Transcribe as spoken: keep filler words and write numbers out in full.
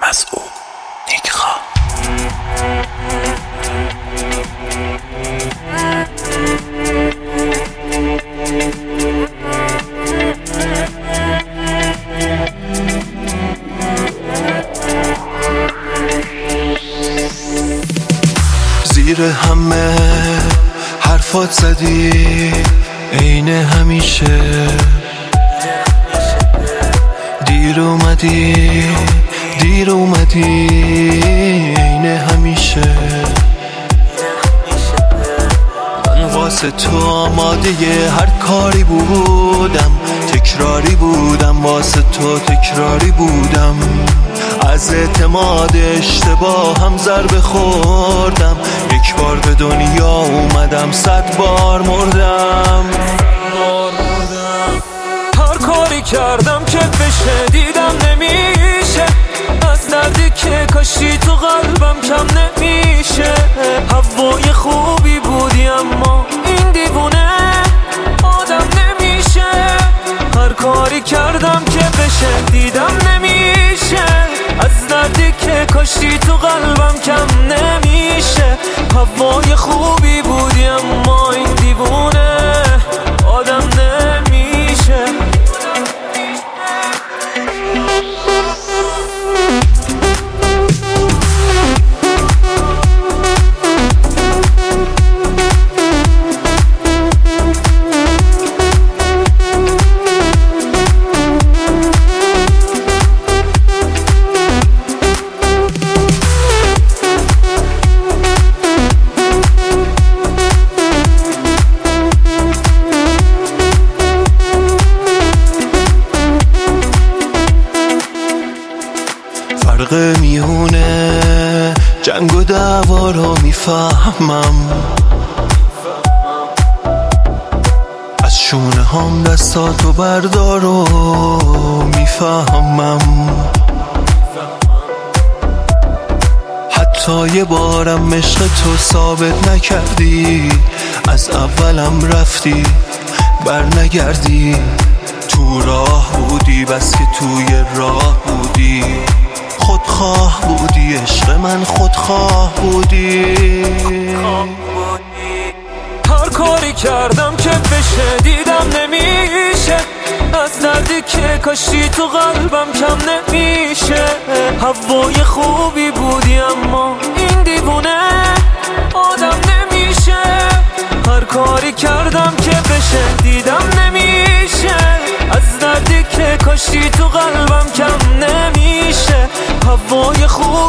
از او نیکخا. زیر همه حرفات زدی عین همیشه، دیر اومدی دیر اومدی عین همیشه. من واسه تو آماده هر کاری بودم، تکراری بودم واسه تو تکراری بودم. از اعتماد اشتباهم ضربه خوردم، یک بار به دنیا اومدم صد بار مردم. هر کاری کردم که بشه دیدم نمیشه، از دردی که کاشتی تو قلبم کم نمیشه. هوای خوبی بودی اما این دیوونه آدم نمیشه. هر کاری کردم که بشه دیدم نمیشه، از دردی که کاشتی تو قلبم کم نمیشه. هوای خوبی بودی اما این دیوونه آدم نمیشه. فرق میونه جنگ و دعوا رو میفهمم، از شونه هم دستاتو بردار و میفهمم. حتی یه بارم عشق تو ثابت نکردی، از اولم رفتی بر نگردی. تو راه بودی بس که توی راه بودی، خودخواه بودی عشق من خودخواه بودی. هر کاری کردم که بشه دیدم نمیشه، از دردی که کاشتی تو قلبم کم نمیشه. هوای خوبی بودی اما این دیوونه آدم نمیشه. هر کاری کردم که بشه دیدم نمیشه، از دردی که کاشتی تو قلبم کم نمیشه. هوای خوبی